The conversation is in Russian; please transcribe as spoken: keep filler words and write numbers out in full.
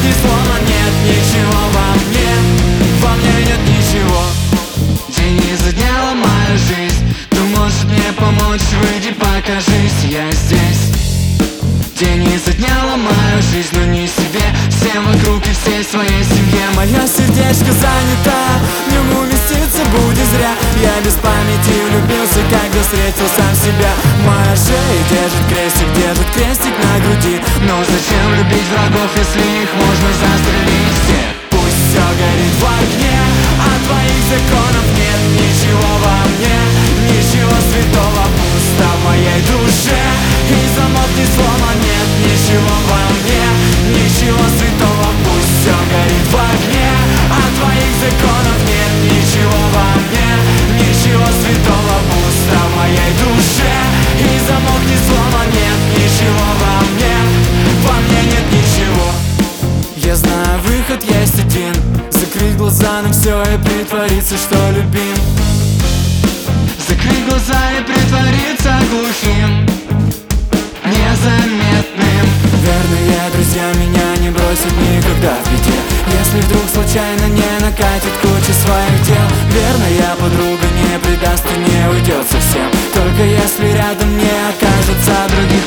ни слова, нет ничего во мне, во мне нет ничего. День изо дня ломаю жизнь, кто может мне помочь? Выйди, покажись, я здесь. День изо дня ломаю жизнь, но не себе, всем вокруг и всей своей семье. Моя сердечко занята, в нем уместиться будет зря. Я без памяти влюбился, когда встретил сам себя. Моя шея держит крестик, держит крестик на груди. Но зачем любить врагов, если их можно застрелить всех? Пусть все горит в огне, а твоих законов нет ничего во мне, ничего святого, пусто в моей душе. И замолкнет слова, нет ничего во мне, ничего святого, пусть все горит в огне, а твоих законов нет ничего во мне, ничего святого, пусто в моей душе. И замолкнет слова, нет ничего во мне, во мне нет ничего. Я знаю, выход есть один: закрыть глаза на все и притвориться, что любим. Закрыть глаза и притвориться глухим, незаметным. Верные друзья меня не бросят никогда в беде, если вдруг случайно не накатит куча своих дел. Верная подруга не предаст и не уйдет совсем, только если рядом не окажется других